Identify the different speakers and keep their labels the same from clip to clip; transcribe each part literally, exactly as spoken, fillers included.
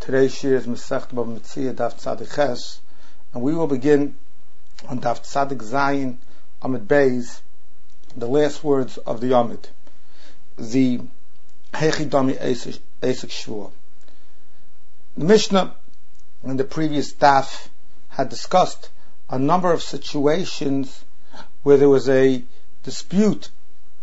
Speaker 1: Today's shir is Masechet Bava Metzia Daf Tzadik Ches, and we will begin on Daf Tzadik Zayin Amid Beis, the last words of the Amid, the Hechi Dami Esek Shvua. The Mishnah in the previous Daf had discussed a number of situations where there was a dispute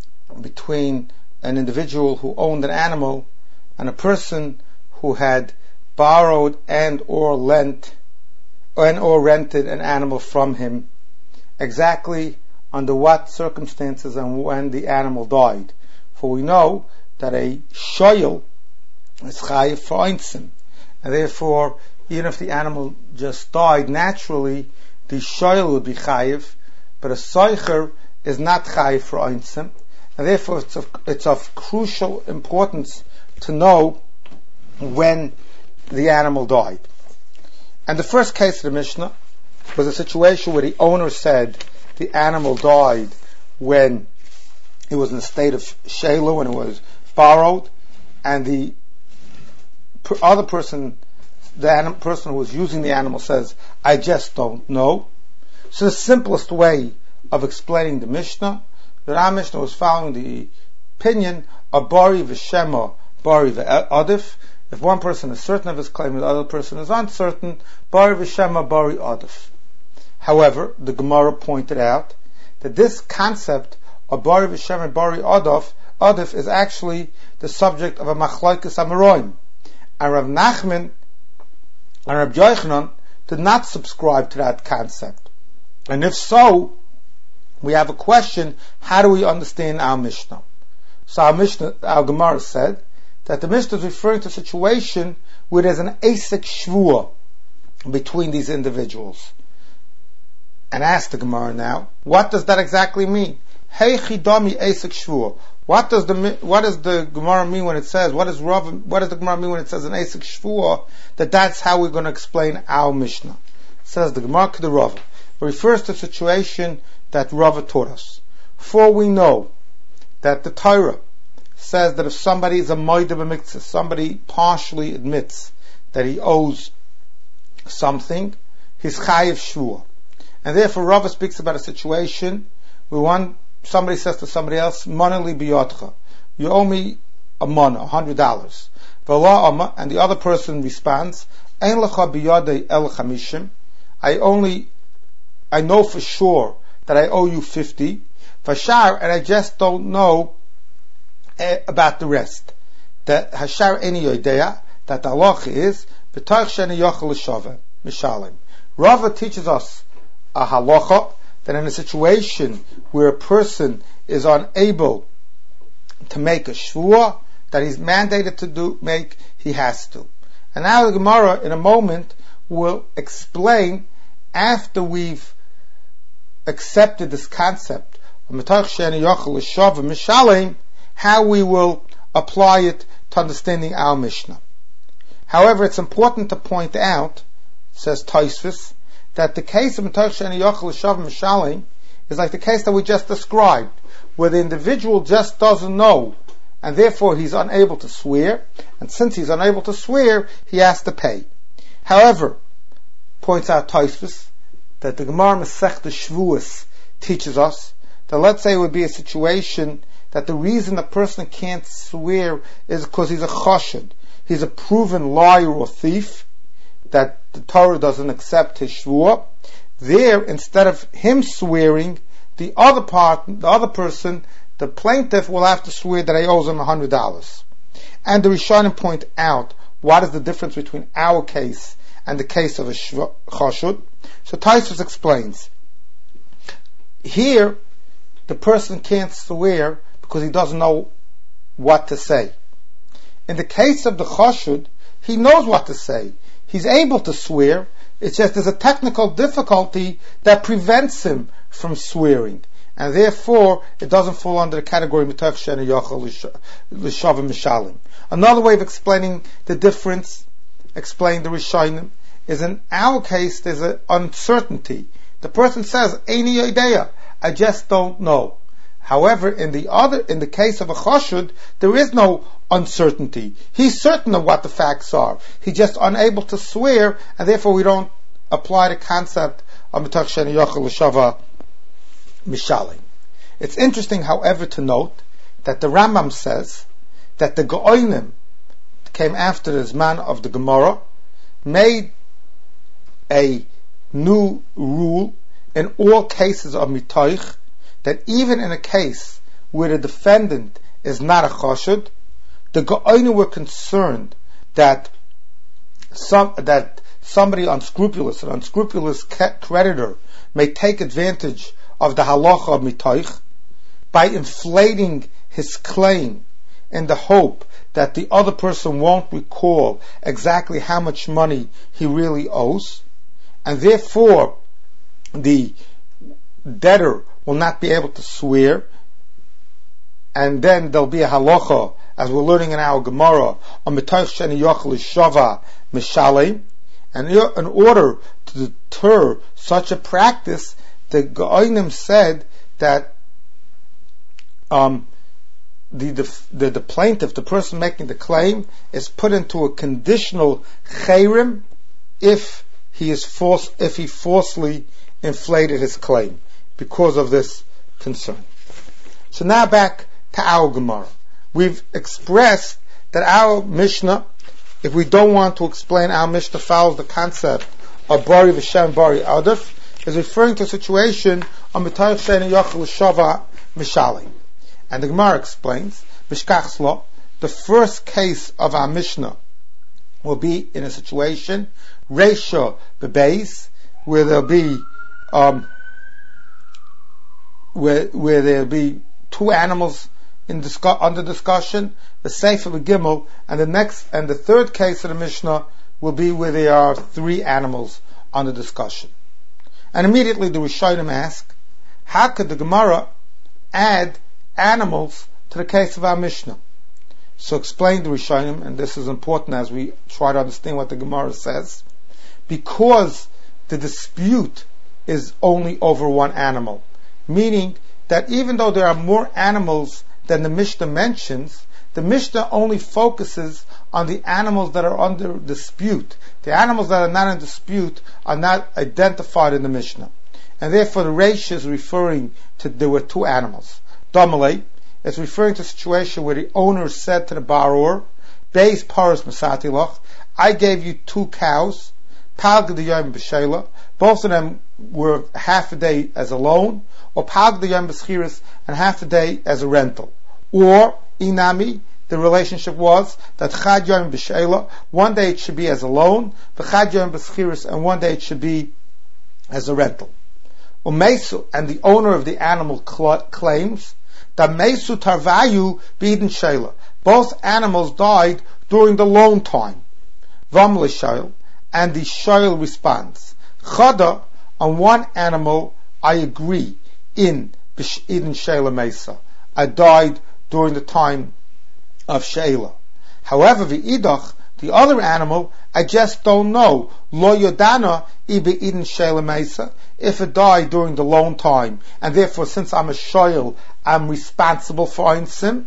Speaker 1: between an individual who owned an animal and a person who had borrowed and or lent and or rented an animal from him, exactly under what circumstances and when the animal died. For we know that a shoyel is chayiv for einsim, and therefore even if the animal just died naturally, the shoyel would be chayiv, but a soicher is not chayiv for einsim, and therefore it's of, it's of crucial importance to know when the animal died. And the first case of the Mishnah was a situation where the owner said the animal died when it was in a state of shayla, when it was borrowed, and the per- other person, the anim- person who was using the animal says, I just don't know. So the simplest way of explaining the Mishnah, the Ram Mishnah was following the opinion of Bari v'Shema, Bari v'Adif. If one person is certain of his claim and the other person is uncertain, Bari v'Shema, Bari Adif. However, the Gemara pointed out that this concept of Bari v'Shema, Bari Adif, Adif is actually the subject of a Machlokes Amoraim. And Rav Nachman and Rav Yochanan did not subscribe to that concept. And if so, we have a question: how do we understand our Mishnah? So our Mishnah, our Gemara said that the Mishnah is referring to a situation where there's an Esek Shvua between these individuals. And ask the Gemara now, what does that exactly mean? Hey Chidami Esek Shvua. What does the what does the Gemara mean when it says? What does Rav? What does the Gemara mean when it says an Esek Shvua? That that's how we're going to explain our Mishnah. It says the Gemara to the Rav. It refers to a situation that Rav taught us. For we know that the Torah says that if somebody is a moed b'miktzah, somebody partially admits that he owes something, he's chayiv shvua. And therefore Rava speaks about a situation where one, somebody says to somebody else, monali biyotcha, you owe me a mana, a hundred dollars. And the other person responds, ein lecha biyadei el chamishim, I only, I know for sure that I owe you fifty, vashar, and I just don't know Uh, about the rest. That hashar eni yodeya, that the halacha is b'tach sheni yochel l'shava mishalim. Rava teaches us a halacha that in a situation where a person is unable to make a shvua that he's mandated to do make, he has to. And now the Gemara in a moment will explain, after we've accepted this concept of b'tach sheni yochel l'shava mishalim, how we will apply it to understanding our Mishnah. However, it's important to point out, says Tosfos, that the case of M'tach Sheni Yochel L'Shav Mishalim is like the case that we just described, where the individual just doesn't know, and therefore he's unable to swear, and since he's unable to swear, he has to pay. However, points out Tosfos, that the Gemara Masechta Shvuos teaches us that let's say it would be a situation that the reason a person can't swear is because he's a chashid. He's a proven liar or thief, that the Torah doesn't accept his shvuah. There, instead of him swearing, the other part, the other person, the plaintiff, will have to swear that he owes him a hundred dollars. And the Rishonim point out what is the difference between our case and the case of a chashud. So Tosfos explains. Here, the person can't swear because he doesn't know what to say. In the case of the chashud, he knows what to say. He's able to swear. It's just there's a technical difficulty that prevents him from swearing. And therefore, it doesn't fall under the category M'tach Sheni Yochel L'Shav Mishalim. Another way of explaining the difference, explain the Rishonim, is in our case there's an uncertainty. The person says, Eini Yodeya, I just don't know. However, in the other, in the case of a chashud, there is no uncertainty. He's certain of what the facts are. He's just unable to swear, and therefore we don't apply the concept of mitach sheni yochel l'shava mishalim. It's interesting, however, to note that the Rambam says that the Geonim came after the Zman of the Gemara, made a new rule in all cases of mitoich, that even in a case where the defendant is not a chashud, the Geonim were concerned that some that somebody unscrupulous, an unscrupulous creditor, may take advantage of the halacha of mitoich by inflating his claim in the hope that the other person won't recall exactly how much money he really owes, and therefore the debtor will not be able to swear, and then there'll be a halacha, as we're learning in our Gemara, on mitoich sheni yochel l'shava mishalim, and in order to deter such a practice, the Geonim said that um, the, the, the the plaintiff, the person making the claim, is put into a conditional chayrim if he is false, if he falsely inflated his claim because of this concern. So now back to our Gemara. We've expressed that our Mishnah, if we don't want to explain our Mishnah, follows the concept of Bari V'Shem Bari Adif, is referring to a situation on Mitayich Sheni Yochel L'Shava Mishalim. And the Gemara explains, Mishkach's law, the first case of our Mishnah will be in a situation, Reisha Bebeis, where there'll be, um, where, where there'll be two animals in discu- under discussion, the Sefer Gimel, and the next, and the third case of the Mishnah will be where there are three animals under discussion. And immediately the Rishonim ask, how could the Gemara add animals to the case of our Mishnah? So explain the Rishonim, and this is important as we try to understand what the Gemara says, because the dispute is only over one animal, meaning that even though there are more animals than the Mishnah mentions, the Mishnah only focuses on the animals that are under dispute. The animals that are not in dispute are not identified in the Mishnah. And therefore the Reish is referring to, there were two animals. Damalei is referring to a situation where the owner said to the borrower, Beis Paras Masatilach, I gave you two cows, Pag D'Yom B'Sheila, both of them were half a day as a loan, or Pag D'Yom B'Schiris, and half a day as a rental. Or, Inami, the relationship was that Chad Yom B'Sheila, one day it should be as a loan, Chad Yom B'Schiris, and one day it should be as a rental. Umesu, and the owner of the animal cl- claims that Mesu Tarvayu B'Eden Sheila, both animals died during the loan time. Vam L'Sheil, and the Sheil responds, Chada, on one animal I agree, in Eden Sheila Mesa, I died during the time of Sheila. However, V'idach, the other animal, I just don't know. Lo Yodana Ibe Eden Sheila Mesa, if it died during the loan time, and therefore since I'm a Sheil, I'm responsible for Einsim.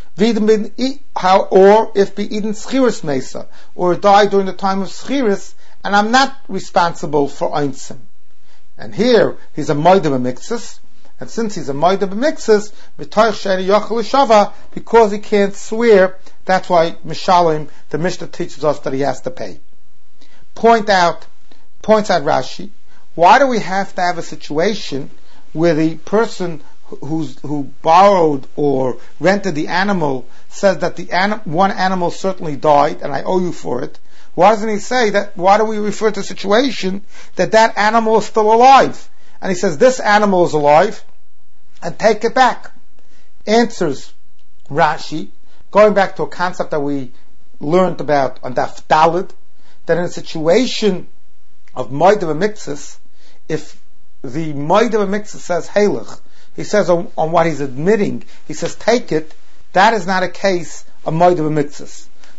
Speaker 1: How, or if be Eden Schiris Mesa, or it died during the time of Schiris, and I'm not responsible for Einsim. And here, he's a Moed B'Miktzas, and since he's a Moed B'Miktzas, Mitoich Sheni Yochel L'Shava, because he can't swear, that's why Mishalim, the Mishnah teaches us that he has to pay. Point out, points out Rashi, why do we have to have a situation where the person who's, who borrowed or rented the animal says that the anim, one animal certainly died and I owe you for it? Why doesn't he say that, why do we refer to a situation that that animal is still alive? And he says, this animal is alive, and take it back. Answers Rashi, going back to a concept that we learned about on Daf Daled, that in a situation of Moed B'Miktzas, if the Moed B'Miktzas says Halach, he says on, on what he's admitting, he says take it, that is not a case of Moed B'Miktzas.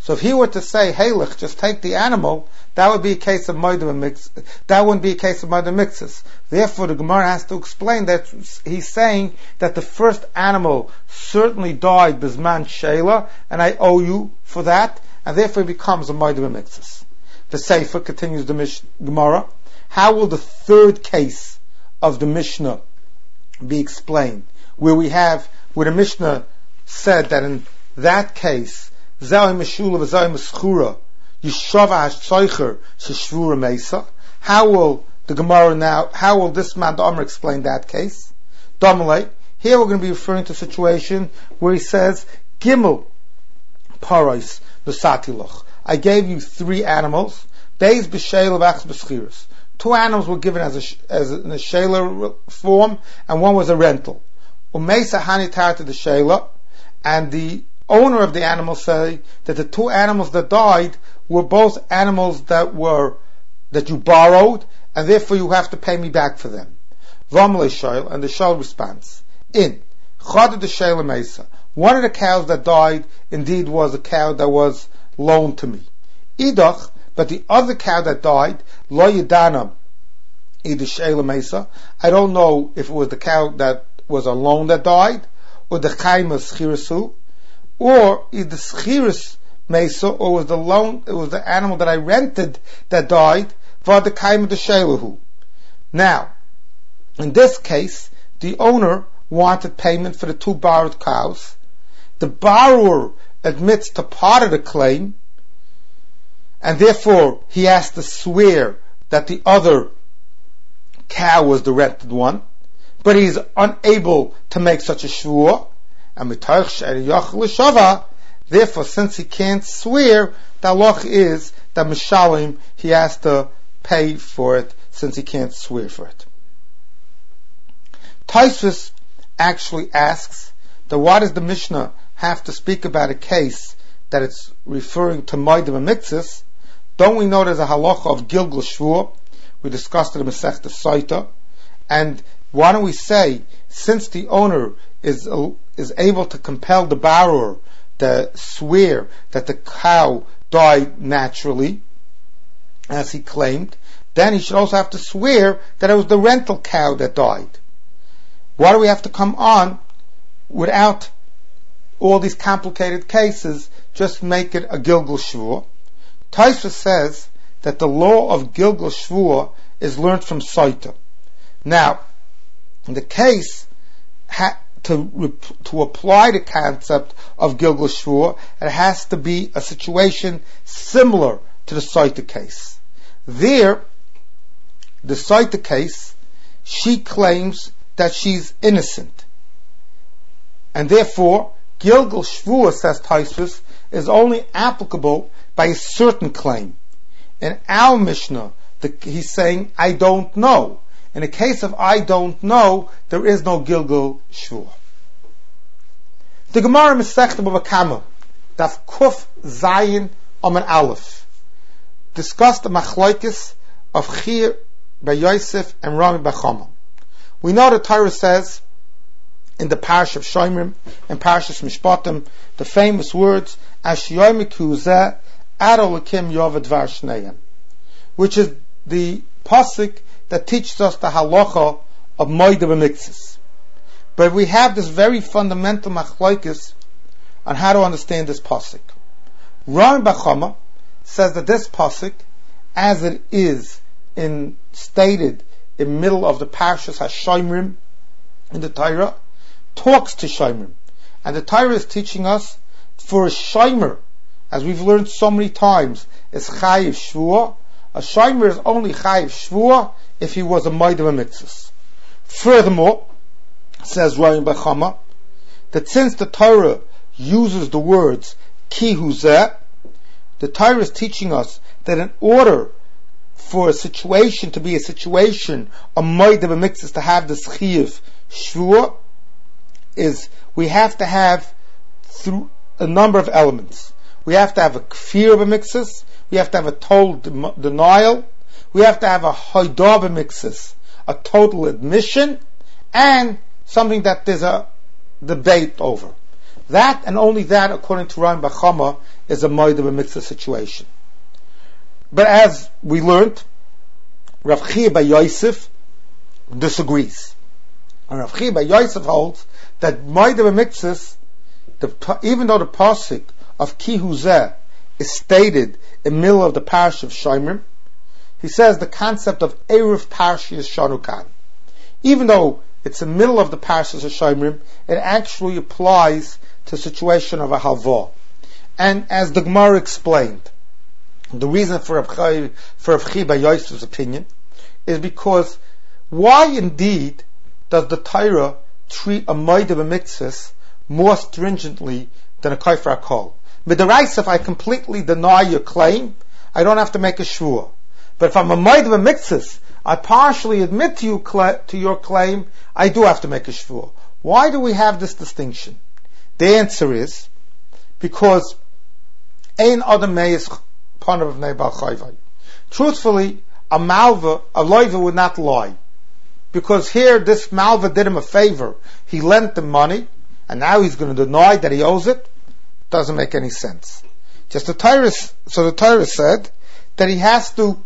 Speaker 1: So if he were to say, hey, look, just take the animal, that would be a case of moedim mix. That wouldn't be a case of moedim mixes. Therefore, the Gemara has to explain that he's saying that the first animal certainly died bisman sheila, and I owe you for that, and therefore it becomes a moedim mixes. The Sefer continues the Mish- Gemara. How will the third case of the Mishnah be explained? Where we have, where the Mishnah said that in that case, Zay Meshula v'Zay Meschura, Yishava HaShoicher Sheshvura Mesa. How will the Gemara now, how will this man, the Amr, explain that case? Damalei. Here we're going to be referring to a situation where he says, Gimel Parais Nosatiloch. I gave you three animals. Beis b'Sheila v'Achs b'Schiras. Two animals were given as a, as in a Sheila form, and one was a rental. Umeisa Hanitar to the Sheila, and the owner of the animal say that the two animals that died were both animals that were that you borrowed, and therefore you have to pay me back for them. V'amalei Sheil, and the Sheil responds, in Chad the Sheila Mesa, one of the cows that died indeed was a cow that was loaned to me. Idach, but the other cow that died, Lo Yidana Ida Sheila Mesa, I don't know if it was the cow that was a loan that died, or the Chayma Schirasu, or the Schiris Mesa, or was the loan, it was the animal that I rented that died, for the Chayma the Sheilahu. Now, in this case, the owner wanted payment for the two borrowed cows. The borrower admits to part of the claim, and therefore he has to swear that the other cow was the rented one, but he's unable to make such a shvur, and therefore, since he can't swear, the halach is that mishalim, he has to pay for it, since he can't swear for it. Tosfos actually asks that why does the Mishnah have to speak about a case that it's referring to moedim and mixes? Don't we know there's a halacha of gilgul shvur? We discussed it in Masechta Saita. And why don't we say, since the owner is uh, is able to compel the borrower to swear that the cow died naturally, as he claimed, then he should also have to swear that it was the rental cow that died. Why do we have to come on without all these complicated cases, just make it a gilgul shvur? Tosfos says that the law of gilgul shvur is learned from Saita. Now, in the case, ha, to to apply the concept of gilgul shvur, it has to be a situation similar to the Saita case. There, the Saita case, she claims that she's innocent, and therefore gilgul shvur, says Tosfos, is only applicable by a certain claim. In our Mishnah, the, he's saying, I don't know. In the case of I don't know, there is no gilgul shvur. The Gemara Masechta Bava Kama, Daf Kuf Zayin Omen Aleph, discussed the machlokes of Chir by Yosef and Rami by Chama. We know the Torah says in the Parish of Shomrim and Parashas Mishpatim the famous words Ashyomiku Zeh Adolakim Yovad Var Shneihem, which is the pasuk that teaches us the halacha of moedim v'mixes. But we have this very fundamental machlokes on how to understand this pasuk. Rami bar Chama says that this pasuk, as it is in stated in the middle of the Parashas HaShomrim in the Torah, talks to Shomrim, and the Torah is teaching us for a Shomer, as we've learned so many times, is chayiv shvur. A Shomer is only chayiv shvur if he was a moedim v'mitzvos. Furthermore, says Rami bar Chama, that since the Torah uses the words ki hu zeh, the Torah is teaching us that in order for a situation to be a situation of moedim v'mitzvos, to have this chayiv shvur, is we have to have through a number of elements. We have to have a kfir b'mixes, we have to have a total denial, we have to have a hoidah b'mixes, a total admission, and something that there's a debate over. That and only that, according to Rambam Bachama, is a Moed B'Mitzvah situation. But as we learned, Rav Chia Bar Yosef disagrees. And Rav Chia Bar Yosef holds that Moed B'Mitzvah, the, even though the pasuk of Ki Hu Zeh is stated in the middle of the parish of Shomrim, he says the concept of Erev Parshas Shanukan. Even though it's in the middle of the parashas of Shomrim, it actually applies to the situation of a halva. And as the Gemara explained, the reason for Rav Chia, for Rav Chia Bar Yosef's opinion is because why indeed does the Torah treat a Moed B'Mitzvah more stringently than a Kofar HaKol? Midaraisa, if I completely deny your claim, I don't have to make a shvua. But if I'm a Moed B'Mitzvah, I partially admit to you to your claim, I do have to make a shvua. Why do we have this distinction? The answer is because ein adam meis panav b'nei bal chayvai. Truthfully, a malva, a loiva would not lie, because here this malva did him a favor. He lent the money, and now he's going to deny that he owes it. Doesn't make any sense. Just the Torah, so the Torah said that he has to,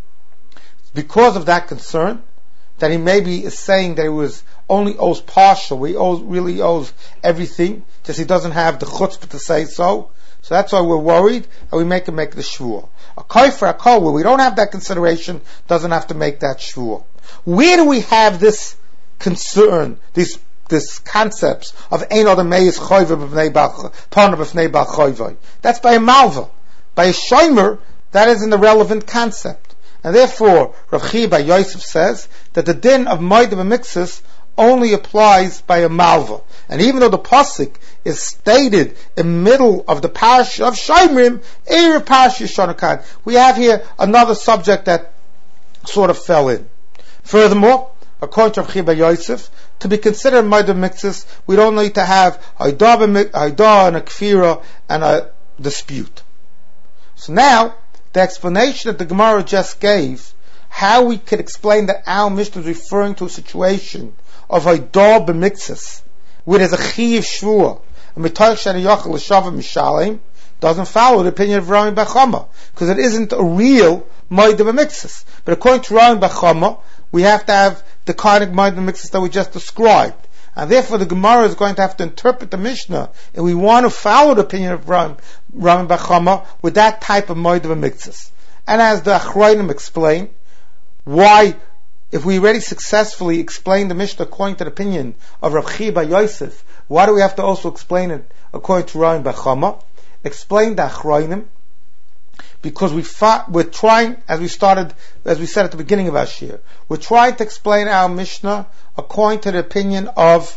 Speaker 1: because of that concern, that he maybe is saying that he was only owes partial, he owes, really owes everything, just he doesn't have the chutzpah to say so. So that's why we're worried, and we make him make the shvua. A kofar HaKol, where we don't have that consideration, doesn't have to make that shvua. Where do we have this concern, these this concepts of ein adam meis choyva b'nei bal panav b'nei bal choyva? That's by a malva. By a shomer, that isn't a relevant concept. And therefore, Rav Chia Bar Yosef says that the din of Moed B'Mitzvah only applies by a malva. And even though the pasuk is stated in the middle of the parish of Shomrim, Erev Parshas Shanukan, we have here another subject that sort of fell in. Furthermore, according to Rav Chia Bar Yosef, to be considered Moed B'Mitzvah, we don't need to have Haidah and a Kfira and a dispute. So now, the explanation that the Gemara just gave, how we could explain that our Mishnah is referring to a situation of Haidah B'Mitzvah, where there's a Chiyav Shvua, and Mitoch Shani Yochel L'Shavim Mishalem, doesn't follow the opinion of Rambam Bachama, because it isn't a real Moed B'Mitzvah. But according to Rambam Bachama, we have to have the kind of Moed B'Mitzvah that we just described. And therefore the Gemara is going to have to interpret the Mishnah, and we want to follow the opinion of Rambam Bachama with that type of Moed B'Mitzvah. And as the Achronim explain, why, if we already successfully explained the Mishnah according to the opinion of Rav Chia Bar Yosef, why do we have to also explain it according to Rambam Bachama? Explain the Achronim, because we fought, we're trying, as we started, as we said at the beginning of our shir, we're trying to explain our Mishnah according to the opinion of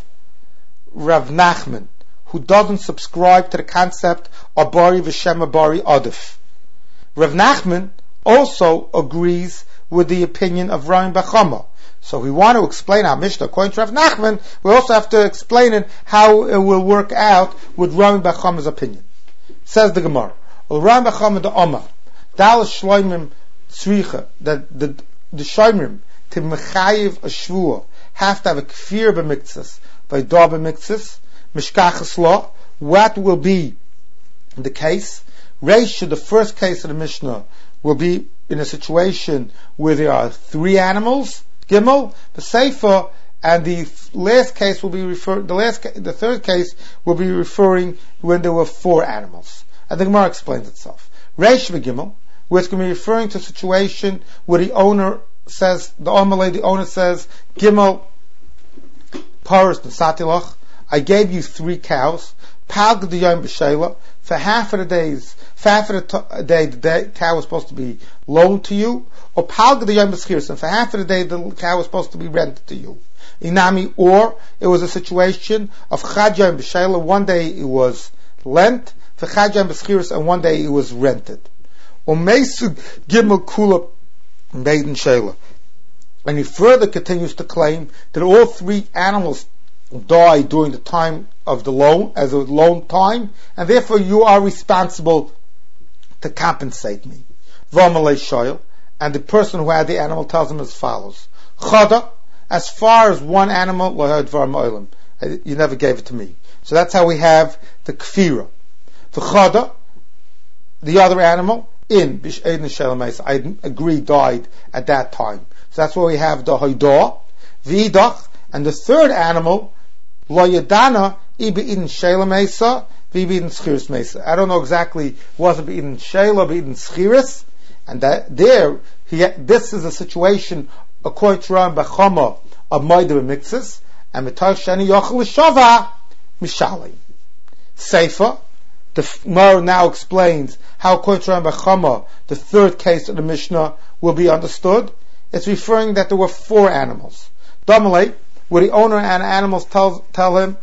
Speaker 1: Rav Nachman, who doesn't subscribe to the concept of Bari V'Shema Bari Adif. Rav Nachman also agrees with the opinion of Rambam Bachama. So if we want to explain our Mishnah according to Rav Nachman, we also have to explain it how it will work out with Rambam Bachama's opinion. Says the Gemara, Rambam Bachama the Omar, Dal Shloimim Tzricha, that the the Shloimim to mechayiv a shvua have to have a kfir b'mitzvahs, by da b'mitzvahs, mishkachas law. What will be the case? Reish, the first case of the Mishnah, will be in a situation where there are three animals, Gimel, the Sefer, and the last case will be refer the last ca- the third case will be referring when there were four animals. And the Gemara explains itself. Reish v'Gimel, where it's going to be referring to a situation where the owner says, the Omalei, the owner says, Gimel, Paras Nesatilach, I gave you three cows, Palg D'Yom B'Shela, for half of the days, for half of the t- day, the day, cow was supposed to be loaned to you, or Palg D'Yom B'Schiris, and for half of the day, the cow was supposed to be rented to you. Inami, or it was a situation of Chad Yom B'Shela, one day it was lent, for Chad Yom B'Schiris, and one day it was rented. Or Mesug Gimel Kula Maiden Shela. And he further continues to claim that all three animals died during the time of the loan, as a loan time, and therefore you are responsible to compensate me. V'amalei shoyel, and the person who had the animal tells him as follows: Chada, as far as one animal, you never gave it to me. So that's how we have the kfira. The chada, the other animal, in b'shein shelameisa, I agree, died at that time. So that's where we have the hoidah, v'idach, and the third animal, lo yadana, ibi in shelameisa, v'ibin schiris mesa. I don't know exactly, was it in shela, in schiris, and that there, he, this is a situation according to Ram Bachama of Moedim Mixes, and Mitach Shani Yochel Shava Mishali. Seifa, the Gemara now explains how according to Ram Bachama, the third case of the Mishnah will be understood. It's referring that there were four animals. Damalei, where the owner and animals tell, tell him,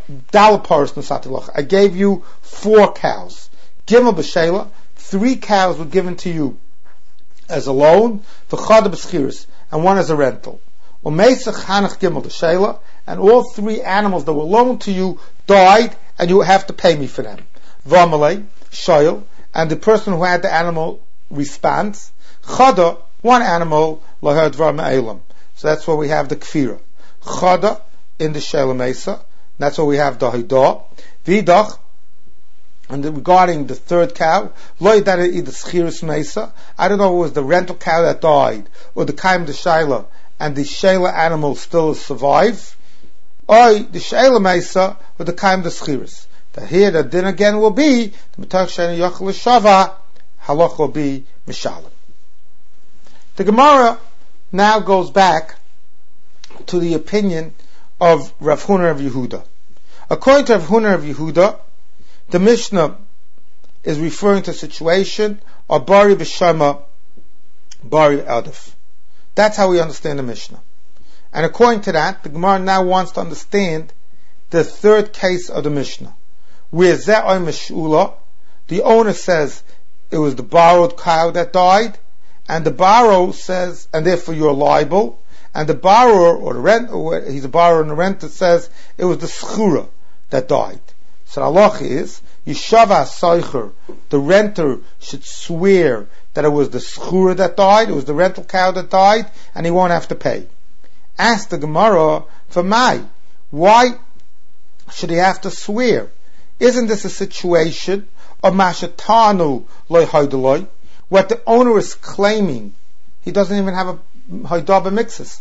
Speaker 1: I gave you four cows. Gimel b'shela, three cows were given to you as a loan, v'chada b'schiris, and one as a rental. Umeisach hanach gimel b'shela, and all three animals that were loaned to you died, and you have to pay me for them. V'amalei, shoyel, and the person who had the animal responds, chada, one animal, lahad dvar me'elam. So that's where we have the kfira. Chada in the shela mesa. That's why we have the Haidah. Vidach, and regarding the third cow, I don't know if it was the rental cow that died, or the Kaim the Shaila, and the Shaila animal still survive, or the Shaila Mesa, or the Kaim the Schiris. That here the din again will be, the Matach Shani Yochel Shava, halach will be Mishalim. The Gemara now goes back to the opinion of Rav Huna of Yehuda. According to Rav Huna of Yehuda, the Mishnah is referring to a situation of Bari B'Shama, Bari Adif. That's how we understand the Mishnah. And according to that, the Gemara now wants to understand the third case of the Mishnah, where Ze'oy Meshula, the owner says it was the borrowed cow that died, and the borrower says, and therefore you're liable, and the borrower, or the rent, or he's a borrower and the renter says, it was the schura that died. So the halach is, Yishava Seicher, the renter should swear that it was the schura that died, it was the rental cow that died, and he won't have to pay. Ask the Gemara, for my, why should he have to swear? Isn't this a situation of Mashatanu loy haidaloi, what the owner is claiming? He doesn't even have a Haidaba mixes.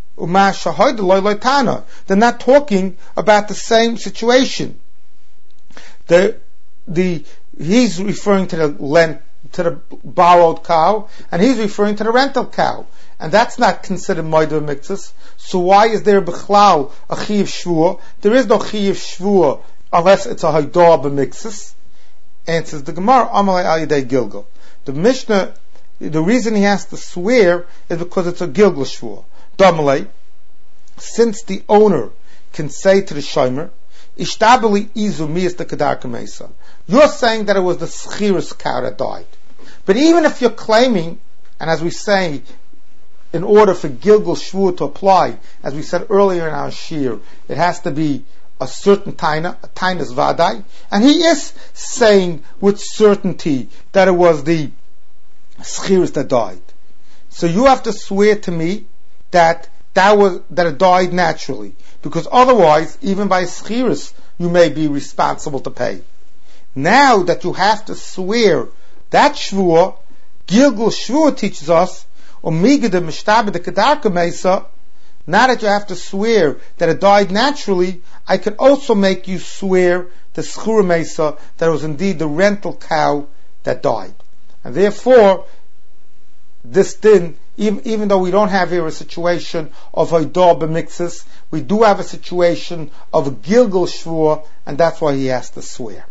Speaker 1: They're not talking about the same situation. The the he's referring to the lent, to the borrowed cow, and he's referring to the rental cow, and that's not considered Haidaba mixes. So why is there b'chlal a chiyuv shvua? There is no chiyuv shvua unless it's a Haidaba mixes. Answers the Gemara, Amalei al yedei Gilgal. The Mishnah, the reason he has to swear is because it's a Gilgal Shvua. Damalei, since the owner can say to the Shomer, Ishtabali izu miyas the Kedarka Mesa. You're saying that it was the Schiris cow that died. But even if you're claiming, and as we say, in order for Gilgal Shvua to apply, as we said earlier in our Shir, it has to be a certain taina, a tainus vadai, and he is saying with certainty that it was the schiris that died. So you have to swear to me that that was that it died naturally, because otherwise, even by schiris, you may be responsible to pay. Now that you have to swear that shvua, Gilgal Shvua teaches us, umigda mishtabed the kedarka mesa. Now that you have to swear that it died naturally, I can also make you swear the schura mesa that it was indeed the rental cow that died. And therefore, this din, even, even though we don't have here a situation of Haidah b'mixes, we do have a situation of a Gilgal Shvua, and that's why he has to swear.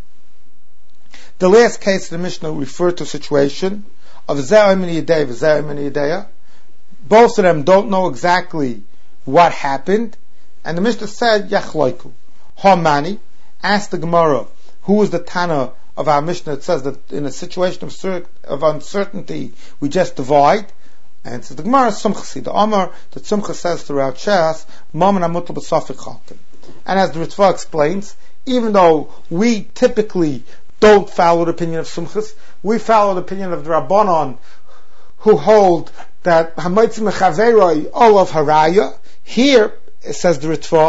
Speaker 1: The last case of the Mishnah referred to a situation of Ze'oy min Yedei v'Ze'oy min Yedeya. Both of them don't know exactly what happened, and the Mishnah said, Yachloiku. Hamani, asked the Gemara, who is the Tana of our Mishnah? It says that in a situation of, cer- of uncertainty, we just divide. And it says the Gemara, Sumchasi, the Amar, that Sumcha says throughout Shas, Maman Amutal B'Safik Chalkin. And as the Ritva explains, even though we typically don't follow the opinion of Sumchas, we follow the opinion of the Rabbanon, who hold that Hamaitzi Mechaveroi, all of Haraya. Here, it says the Ritva,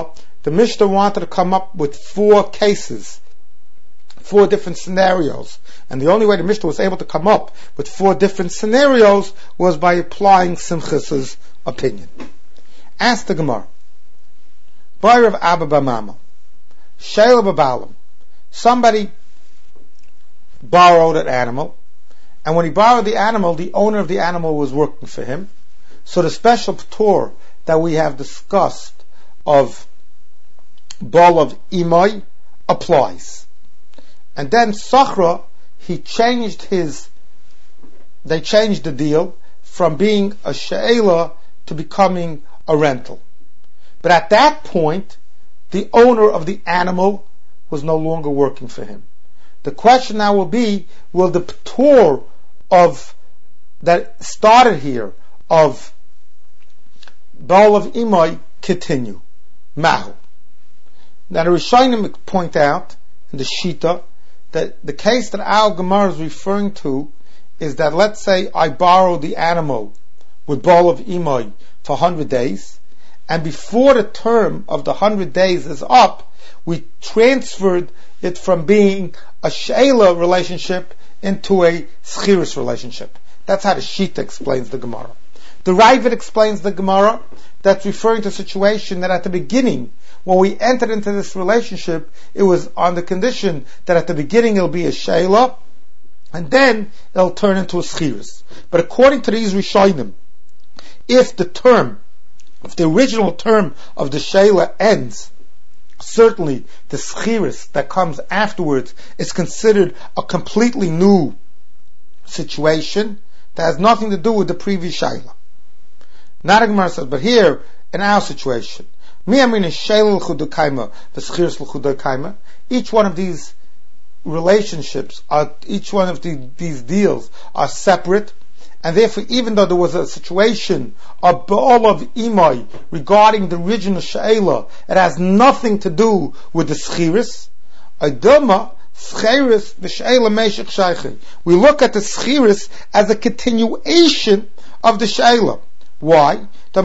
Speaker 1: the Mishnah wanted to come up with four cases, four different scenarios. And the only way the Mishnah was able to come up with four different scenarios was by applying Simchas's opinion. Ask the Gemara. Boyer of Abba Bamama. Sheila Babalim. Somebody borrowed an animal, and when he borrowed the animal, the owner of the animal was working for him. So the special p'tor that we have discussed of Baal of Imai applies. And then Sachra, he changed his, they changed the deal from being a she'ela to becoming a rental. But at that point, the owner of the animal was no longer working for him. The question now will be, will the p'tor of, that started here, of Baal of Imai continue? Mahu. Now the Rishonim point out in the Shita that the case that Al Gemara is referring to is that, let's say I borrowed the animal with Baal of Imai for one hundred days, and before the term of the one hundred days is up, we transferred it from being a she'ela relationship into a schiris relationship. That's how the Shita explains the Gemara. The Ravid explains the Gemara that's referring to a situation that at the beginning, when we entered into this relationship, it was on the condition that at the beginning it'll be a she'ela, and then it'll turn into a schiris. But according to these Rishonim, if the term, if the original term of the she'ela ends, certainly the schiris that comes afterwards is considered a completely new situation that has nothing to do with the previous she'ela. Not a Gemara says, but here, in our situation, each one of these relationships, are, each one of the, these deals are separate, and therefore even though there was a situation of Baal of Imai regarding the original she'ela, it has nothing to do with the schiris. We look at the schiris as a continuation of the she'ela. Why? The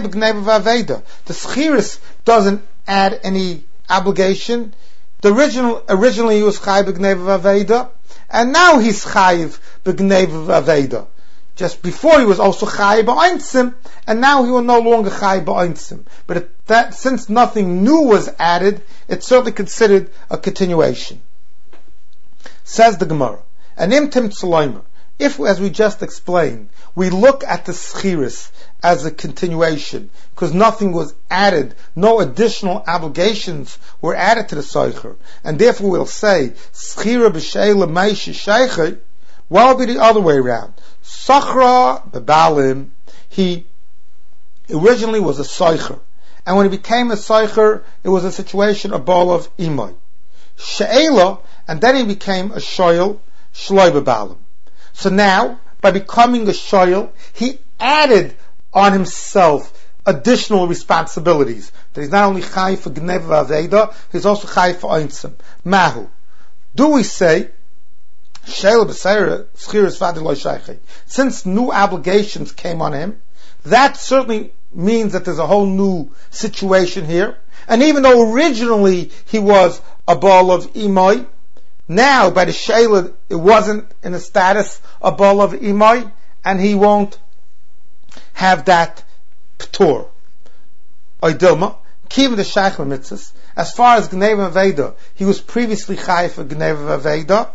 Speaker 1: schiris doesn't add any obligation. The original, originally he was chayiv b'gneva v'aveda, and now he's chayiv b'gneva v'aveda. Just before he was also chayiv b'oinsim, and now he will no longer chayiv b'oinsim. But it, that, since nothing new was added, it's certainly considered a continuation. Says the Gemara, and imtim tzloimer, if, as we just explained, we look at the schiris as a continuation, because nothing was added, no additional obligations were added to the seicher, and therefore we'll say, schira b'she'ela meishi sheicher, well, it'll be the other way around. Sachra b'balim, he originally was a seicher, and when he became a seicher, it was a situation of Baal of Imai. She'ela, and then he became a shoyel, shloi b'balim. So now, by becoming a shoyel, he added on himself additional responsibilities. That he's not only chayiv for gneva v'aveda, he's also chayiv for oinsim. Mahu. Do we say, she'ela b'seira schiris v'adi lo shaychei, since new obligations came on him, that certainly means that there's a whole new situation here. And even though originally he was a Baal of Imai, now by the she'ela it wasn't in the status of Baal of Imai, and he won't have that p'tor. Oidilma, kiv the shaykh mitzvahs. As far as Gneva Veda, he was previously chayiv for Gneva Veda.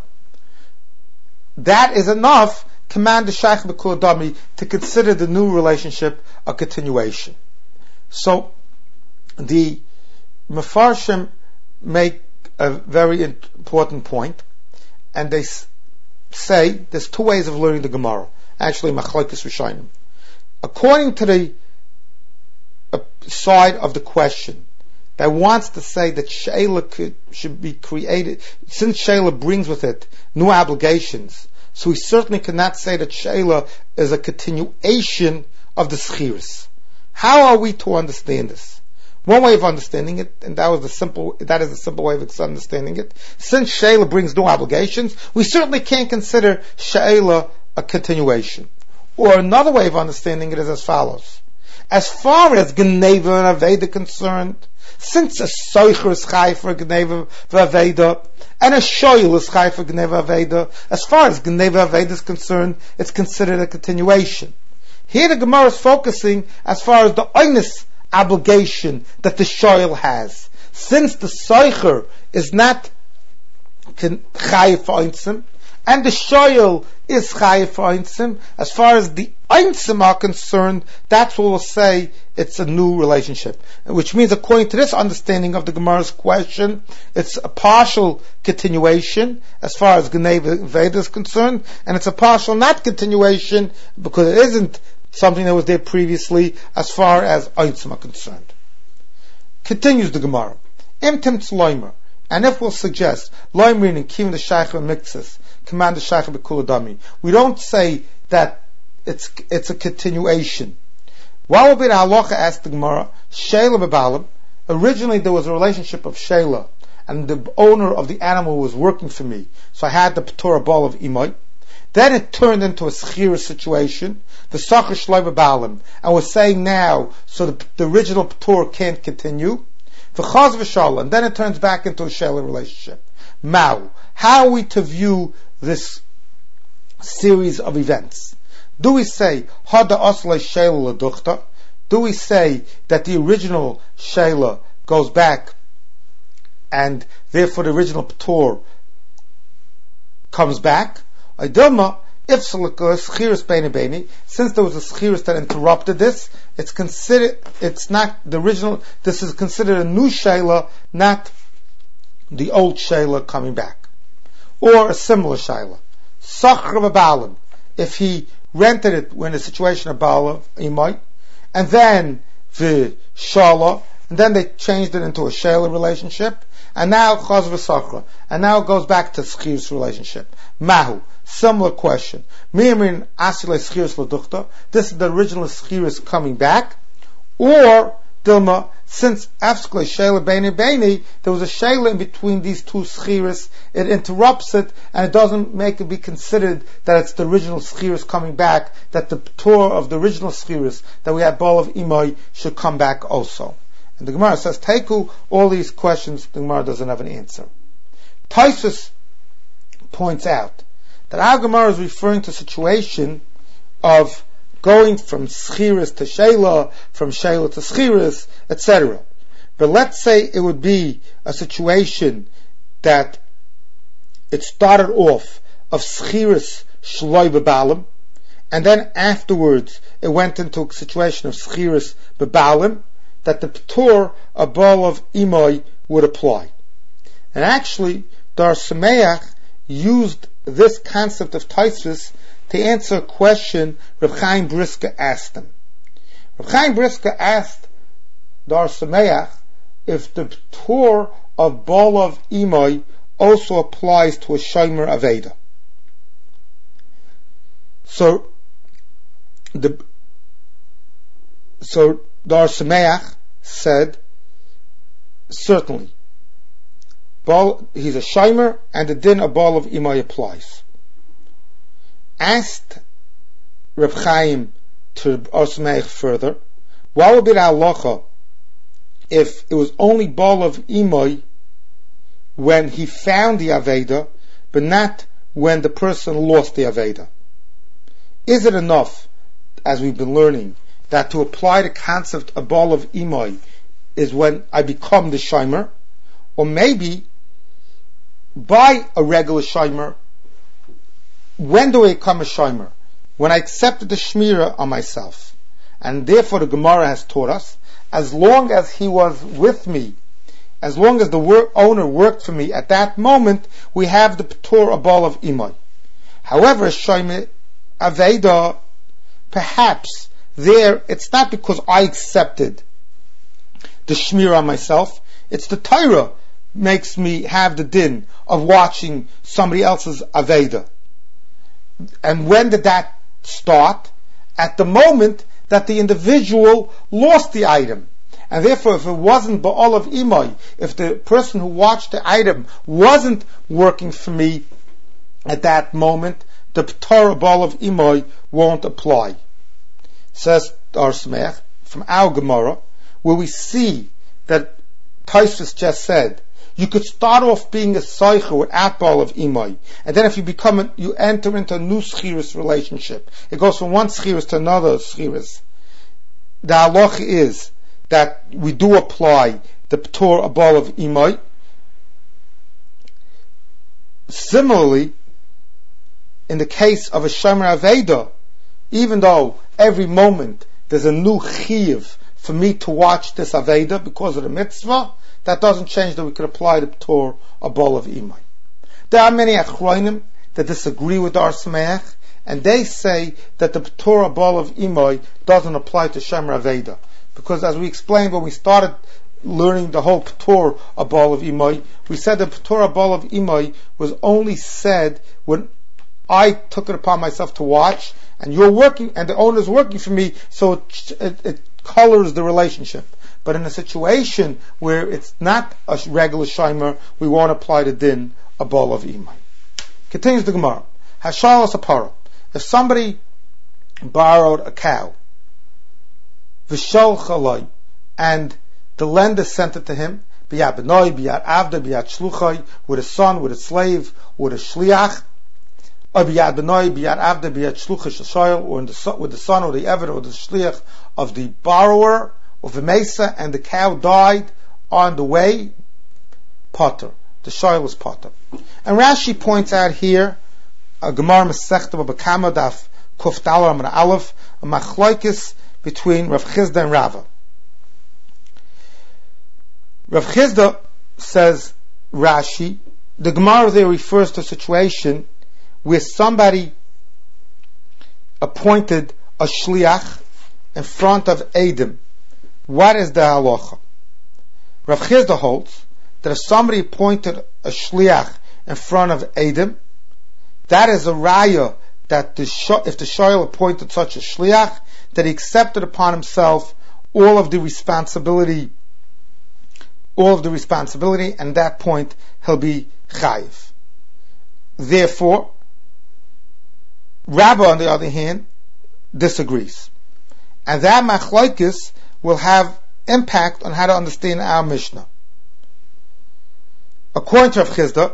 Speaker 1: That is enough. Command the shaykh b'kol dami to consider the new relationship a continuation. So the Mefarshim make a very important point, and they say there's two ways of learning the Gemara. Actually, machlokes rishonim. According to the uh, side of the question that wants to say that she'ela could, should be created, since she'ela brings with it new obligations, so we certainly cannot say that she'ela is a continuation of the schiris. How are we to understand this? One way of understanding it, and that was the simple, that is a simple way of understanding it. Since she'ela brings no obligations, we certainly can't consider she'ela a continuation. Or another way of understanding it is as follows. As far as Geneva and Aveda concerned, since a Soicher is Chai for Geneva Aveda, and a Shoyl is Chai for Geneva Aveda, as far as Geneva Aveda is concerned, it's considered a continuation. Here the Gemara is focusing as far as the Oinus obligation that the Shoyl has. Since the Soicher is not Chai for Einsim, and the Shoyl is Chai for Einsim, as far as the Einsim are concerned, that's what we'll say it's a new relationship. Which means, according to this understanding of the Gemara's question, it's a partial continuation as far as Geneva Veda is concerned, and it's a partial not continuation because it isn't something that was there previously as far as Einsim are concerned. Continues the Gemara. Imtim Tzloimer. And if we'll suggest, Loimrin and Kim the Shaykh of Mixus, command the Shaykh of Bekuladami, we don't say that it's it's a continuation. While we're halacha, asked the Gemara, Sheila bebalim, originally there was a relationship of Sheila, and the owner of the animal was working for me, so I had the Torah ball of Imai. Then it turned into a schira situation, the Sachar Shloi bebalim, and we're saying now, so the, the original Torah can't continue. V'chaz v'shala, and then it turns back into a Sheila relationship. Mao, how are we to view this series of events? Do we say Hada Aslei Sheila Laduchta? Do we say that the original Sheila goes back, and therefore the original P'tor comes back? Idilma, if Schiris Beini Beini, since there was a Schiris that interrupted this, it's considered, it's not the original, this is considered a new Sheila, not the old Sheila coming back. Or a similar Sheila. Sachar B'Balim, if he rented it when the situation of Baal Imai, and then the Shala, and then they changed it into a Sheila relationship, and now Chaz v'Sachra, and now it goes back to Schiris relationship. Mahu, similar question. Miyamin Asile Schiris Laduchta, this is the original Schiris coming back, or Dilma, since Afskle Sheila Beini Beini, there was a Sheila in between these two Schiris, it interrupts it, and it doesn't make it be considered that it's the original Schiris coming back, that the Torah of the original Schiris, that we had Baal of Imai, should come back also. And the Gemara says, Teiku, all these questions, the Gemara doesn't have an answer. Taisus points out that our Gemara is referring to a situation of going from Schiris to Sheila, from Sheila to Schiris, et cetera. But let's say it would be a situation that it started off of Schiris Shloi B'Balim, and then afterwards it went into a situation of Schiris B'Balim, that the P'tor of Baal of Imai would apply. And actually, Dar Sameach used this concept of Taisvis to answer a question Reb Chaim Briska asked him. Reb Chaim Briska asked Dar Sameach if the P'tor of Baal of Imai also applies to a Shomer Aveda. So, the so Dar Sameach said, certainly. Baal, he's a Shomer, and the din of Baal of Imai applies. Asked Reb Chaim to Dar Sameach further, what would be the halacha if it was only Baal of Imai when he found the Aveda, but not when the person lost the Aveda? Is it enough, as we've been learning, that to apply the concept of Baal of Imai is when I become the Shomer, or maybe by a regular Shomer, when do I become a Shomer? When I accepted the Shmira on myself. And therefore the Gemara has taught us, as long as he was with me, as long as the work, owner worked for me at that moment, we have the P'tor of Baal of Imai. However, Shomer Aveda, perhaps there, it's not because I accepted the Shmira on myself, it's the Torah makes me have the din of watching somebody else's Aveda. And when did that start? At the moment that the individual lost the item. And therefore, if it wasn't Baal of Imai, if the person who watched the item wasn't working for me at that moment, the P'tor Baal of Imai won't apply. Says Dar Sameach, from our Gemara, where we see that Tosfos just said, you could start off being a Seicher without Baal of Imai, and then if you become, a, you enter into a new Schiris relationship. It goes from one Schiris to another Schiris. The halacha is that we do apply the P'tor a Baal of Imai. Similarly, in the case of a Shomer Aveda, even though every moment there's a new chiyuv for me to watch this Aveda because of the mitzvah, that doesn't change that we could apply the P'tor a Baal of Imai. There are many Achronim that disagree with Ar Sameach, and they say that the P'tor a Baal of Imai doesn't apply to Shomer Aveda. Because as we explained when we started learning the whole P'tor a Baal of Imai, we said that P'tor a Baal of Imai was only said when I took it upon myself to watch, and you're working, and the owner's working for me, so it, it, it colors the relationship. But in a situation where it's not a regular Shomer, we won't apply the din a Baal of Imai. Continues the Gemara. Hashalas apara. If somebody borrowed a cow, v'shol chalai, and the lender sent it to him, b'yad benoi, b'yad avda, b'yad shluchai, with a son, with a slave, with a shliach, or b'yad benoi, b'yad avda, b'yad shluchai shashayel, or in the, with the son or the eved or the shliach of the borrower, of the mesa, and the cow died on the way, potter. The shayel is potter. And Rashi points out here, a Gemara Masechta Baba Kama Daf Kuf Dalar Amar Aleph, a machlokes between Rav Chizda and Rava. Rav Chizda says, Rashi, the Gemara there refers to a situation where somebody appointed a shliach in front of Edom. What is the halacha? Rav Chizda holds that if somebody appointed a shliach in front of Edom, that is a raya that the sh- if the shoyel appointed such a shliach, that he accepted upon himself all of the responsibility, all of the responsibility, and at that point he'll be chayiv. Therefore, Rabba, on the other hand, disagrees, and that machlokes will have impact on how to understand our Mishnah. According to Rav Chizda,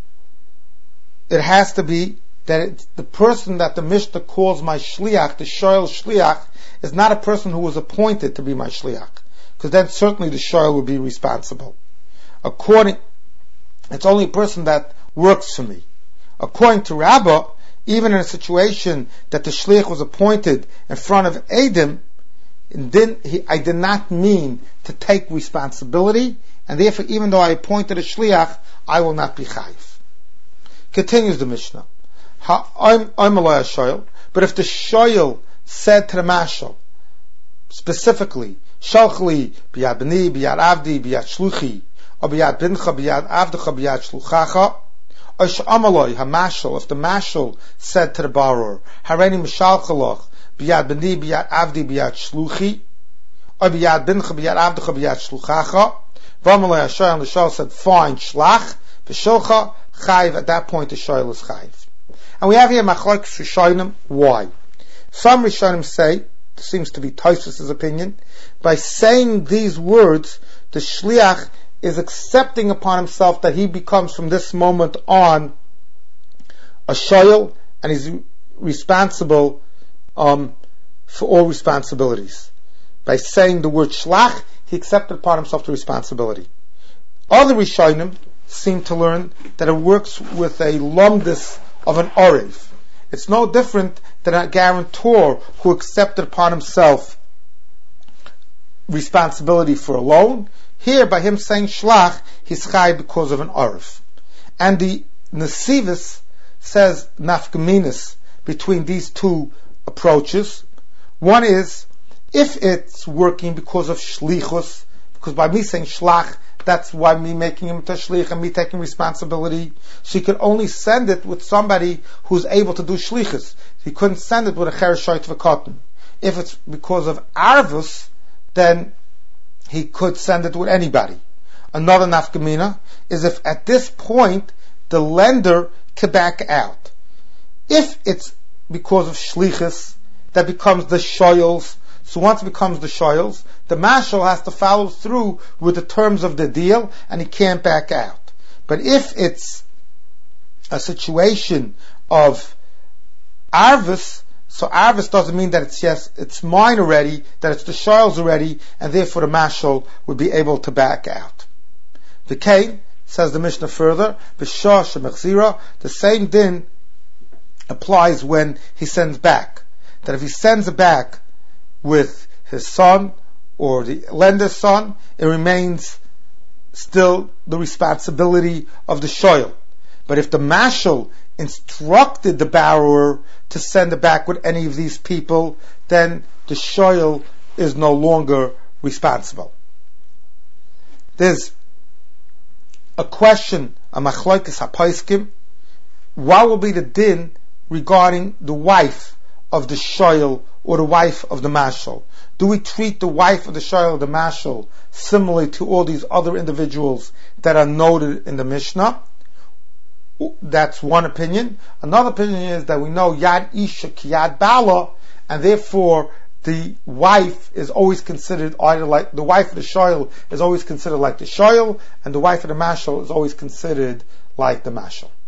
Speaker 1: it has to be that it's the person that the Mishnah calls my shliach, the shoyel shliach, is not a person who was appointed to be my shliach, because then certainly the shoyel would be responsible. According, it's only a person that works for me. According to Rabbah, even in a situation that the shliach was appointed in front of Edom, then he, I did not mean to take responsibility, and therefore, even though I appointed a shliach, I will not be chayiv. Continues the Mishnah. I'm I'm a shoyel, but if the shoyel said to the mashal specifically, shalchli biyad b'ni, biyad avdi, biyad shluchi, or biyad bincha, biyad avdecha, biyad shluchacha, or she'amaloi hamashal, if the mashal said to the borrower, hareni mishalchalach, biyad b'ni, biyad avdi, biyad shluchi, or biyad bincha, biyad avdecha, biyad shluchacha, v'amaloi hashoyel, and the shoyel said, fine, shlach, v'shulcha, chayiv. At that point the shoyel is chayiv. And we have here machlokes rishonim. Why? Some rishonim say, this seems to be Tosfos' opinion, by saying these words, the shliach is accepting upon himself that he becomes from this moment on a shoyel, and he's responsible um, for all responsibilities. By saying the word shlach, he accepted upon himself the responsibility. Other rishonim seem to learn that it works with a lumdus of an orev. It's no different than a guarantor who accepted upon himself responsibility for a loan. Here, by him saying shlach, he's chai because of an orev. And the Nesivus says nafkaminis between these two approaches. One is, if it's working because of shlichus, because by me saying shlach, that's why me making him tashlich and me taking responsibility. So he could only send it with somebody who's able to do shlichus. He couldn't send it with a cheresh shoyt v'katan. If it's because of arvus, then he could send it with anybody. Another nafkamina is if at this point the lender could back out. If it's because of shlichus, that becomes the shoyel's So once it becomes the shoyls, the mashal has to follow through with the terms of the deal, and he can't back out. But if it's a situation of arvis, so arvis doesn't mean that it's yes, it's mine already, that it's the shoyls already, and therefore the mashal would be able to back out. The Kain, says the Mishnah further, b'shah shemechzira, the same din applies when he sends back. That if he sends it back with his son or the lender's son, it remains still the responsibility of the shoyl. But if the mashal instructed the borrower to send it back with any of these people, then the shoyl is no longer responsible. There's a question, a machlokes hapaiskim, what will be the din regarding the wife of the shoyl or the wife of the mashal? Do we treat the wife of the shoyl or the mashal similarly to all these other individuals that are noted in the Mishnah? That's one opinion. Another opinion is that we know yad isha ki yad bala, and therefore the wife is always considered either like the wife of the shoyl is always considered like the shoyl, and the wife of the mashal is always considered like the mashal.